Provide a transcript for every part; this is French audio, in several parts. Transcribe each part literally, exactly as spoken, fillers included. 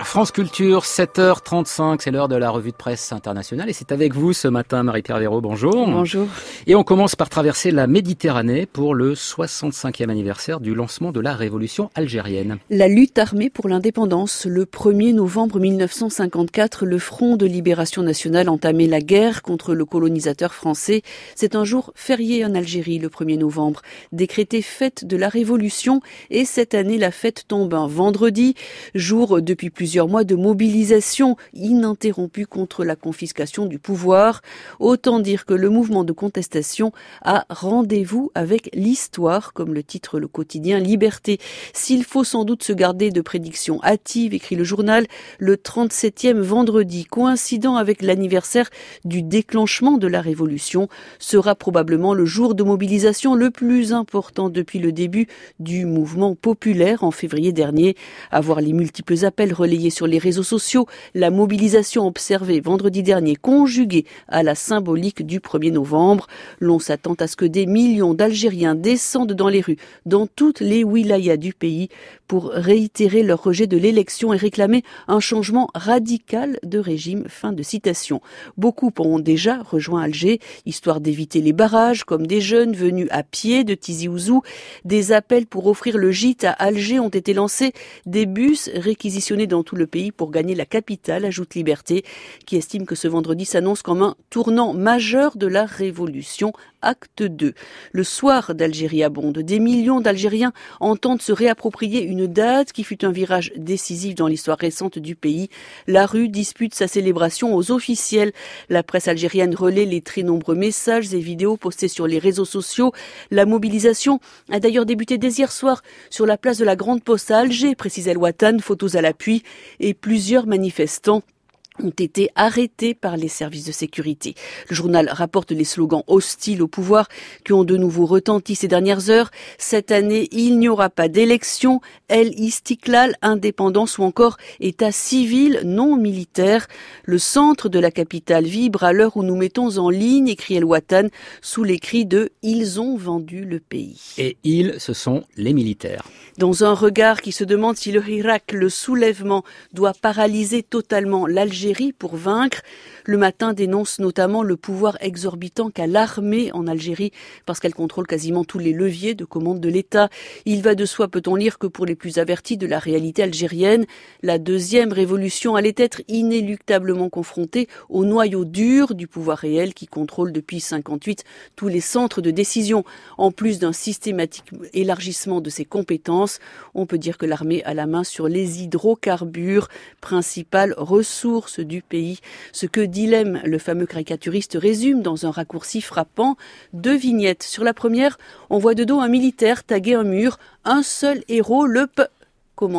France Culture, sept heures trente-cinq, c'est l'heure de la revue de presse internationale et c'est avec vous ce matin, Marie-Pierre Véraud, bonjour. Bonjour. Et on commence par traverser la Méditerranée pour le soixante-cinquième anniversaire du lancement de la révolution algérienne. La lutte armée pour l'indépendance. Le premier novembre mille neuf cent cinquante-quatre, le Front de libération nationale entamait la guerre contre le colonisateur français. C'est un jour férié en Algérie, le premier novembre, décrété fête de la révolution et cette année la fête tombe un vendredi, jour depuis plusieurs mois de mobilisation ininterrompue contre la confiscation du pouvoir. Autant dire que le mouvement de contestation a rendez-vous avec l'histoire, comme le titre le quotidien Liberté. S'il faut sans doute se garder de prédictions hâtives, écrit le journal, le trente-septième vendredi, coïncident avec l'anniversaire du déclenchement de la révolution, sera probablement le jour de mobilisation le plus important depuis le début du mouvement populaire en février dernier. À voir les multiples appels relayés sur les réseaux sociaux, la mobilisation observée vendredi dernier conjuguée à la symbolique du premier novembre. L'on s'attend à ce que des millions d'Algériens descendent dans les rues, dans toutes les wilayas du pays, pour réitérer leur rejet de l'élection et réclamer un changement radical de régime. Fin de citation. Beaucoup ont déjà rejoint Alger, histoire d'éviter les barrages, comme des jeunes venus à pied de Tizi Ouzou. Des appels pour offrir le gîte à Alger ont été lancés, des bus réquisitionnés dans tout le pays pour gagner la capitale, ajoute Liberté, qui estime que ce vendredi s'annonce comme un tournant majeur de la révolution. Acte deux. Le soir d'Algérie abonde. Des millions d'Algériens entendent se réapproprier une date qui fut un virage décisif dans l'histoire récente du pays. La rue dispute sa célébration aux officiels. La presse algérienne relaie les très nombreux messages et vidéos postés sur les réseaux sociaux. La mobilisation a d'ailleurs débuté dès hier soir sur la place de la Grande Poste à Alger, précise El Watan, photos à l'appui, et plusieurs manifestants ont été arrêtés par les services de sécurité. Le journal rapporte les slogans hostiles au pouvoir qui ont de nouveau retenti ces dernières heures. Cette année, il n'y aura pas d'élection, El Istiklal, indépendance ou encore état civil non militaire. Le centre de la capitale vibre à l'heure où nous mettons en ligne, écrit El Watan, sous les cris de « Ils ont vendu le pays ». Et ils, ce sont les militaires. Dans un regard qui se demande si le Hirak, le soulèvement, doit paralyser totalement l'Algérie pour vaincre. Le Matin dénonce notamment le pouvoir exorbitant qu'a l'armée en Algérie parce qu'elle contrôle quasiment tous les leviers de commande de l'État. Il va de soi, peut-on lire, que pour les plus avertis de la réalité algérienne, la deuxième révolution allait être inéluctablement confrontée au noyau dur du pouvoir réel qui contrôle depuis cinquante-huit tous les centres de décision. En plus d'un systématique élargissement de ses compétences, on peut dire que l'armée a la main sur les hydrocarbures, principale ressource du pays. Ce que Dilemme, le fameux caricaturiste, résume dans un raccourci frappant. Deux vignettes. Sur la première, on voit de dos un militaire taguer un mur. Un seul héros, le P. Commence-t-il ?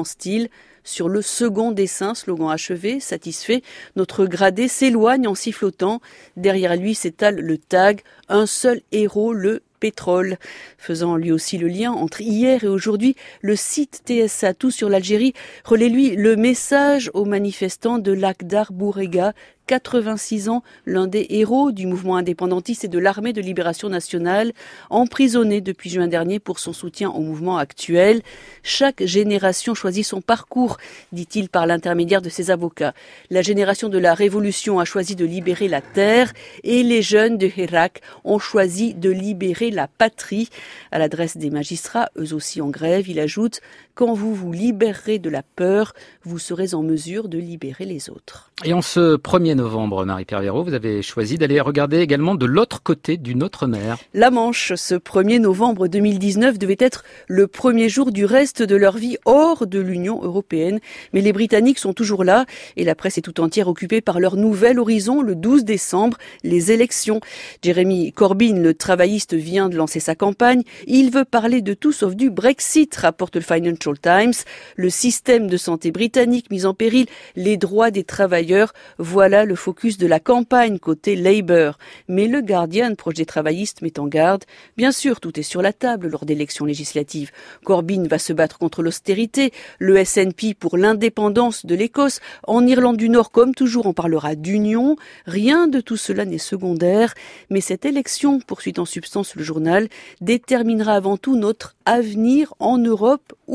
Sur le second dessin, slogan achevé, satisfait, notre gradé s'éloigne en sifflotant. Derrière lui s'étale le tag. Un seul héros, le pétrole. Faisant lui aussi le lien entre hier et aujourd'hui, le site T S A Tout sur l'Algérie relaie lui le message aux manifestants de Lakhdar Bourega, quatre-vingt-six ans, l'un des héros du mouvement indépendantiste et de l'armée de libération nationale, emprisonné depuis juin dernier pour son soutien au mouvement actuel. Chaque génération choisit son parcours, dit-il par l'intermédiaire de ses avocats. La génération de la Révolution a choisi de libérer la terre et les jeunes de Hirak ont choisi de libérer la patrie. À l'adresse des magistrats, eux aussi en grève, il ajoute « Quand vous vous libérerez de la peur, vous serez en mesure de libérer les autres ». Et en ce premier novembre, Marie-Pierre Véraud, vous avez choisi d'aller regarder également de l'autre côté d'une autre mer. La Manche, ce premier novembre deux mille dix-neuf devait être le premier jour du reste de leur vie hors de l'Union européenne. Mais les Britanniques sont toujours là et la presse est tout entière occupée par leur nouvel horizon, le douze décembre, les élections. Jeremy Corbyn, le travailliste, vient de lancer sa campagne. Il veut parler de tout sauf du Brexit, rapporte le Financial Times. Le système de santé britannique mis en péril, les droits des travailleurs, voilà le focus de la campagne côté Labour. Mais le Guardian, proche des travaillistes, met en garde. Bien sûr, tout est sur la table lors d'élections législatives. Corbyn va se battre contre l'austérité, le S N P pour l'indépendance de l'Écosse. En Irlande du Nord, comme toujours, on parlera d'union. Rien de tout cela n'est secondaire. Mais cette élection, poursuit en substance le journal, déterminera avant tout notre avenir en Europe ou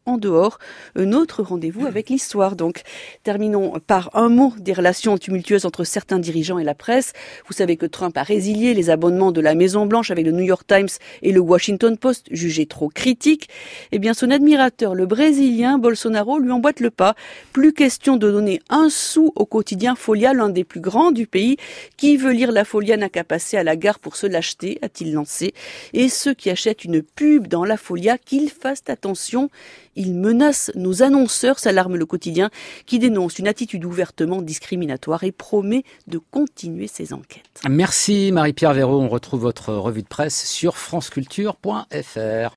en dehors. Un autre rendez-vous avec l'histoire, donc. Terminons par un mot des relations tumultueuses entre certains dirigeants et la presse. Vous savez que Trump a résilié les abonnements de la Maison-Blanche avec le New York Times et le Washington Post, jugés trop critiques. Eh bien, son admirateur, le Brésilien Bolsonaro, lui emboîte le pas. Plus question de donner un sou au quotidien Folia, l'un des plus grands du pays. Qui veut lire la Folia n'a qu'à passer à la gare pour se l'acheter, a-t-il lancé. Et ceux qui achètent une pub dans la Folia, qu'ils fassent attention. Il menace nos annonceurs, s'alarme le quotidien, qui dénonce une attitude ouvertement discriminatoire et promet de continuer ses enquêtes. Merci Marie-Pierre Véraud. On retrouve votre revue de presse sur franceculture point f r.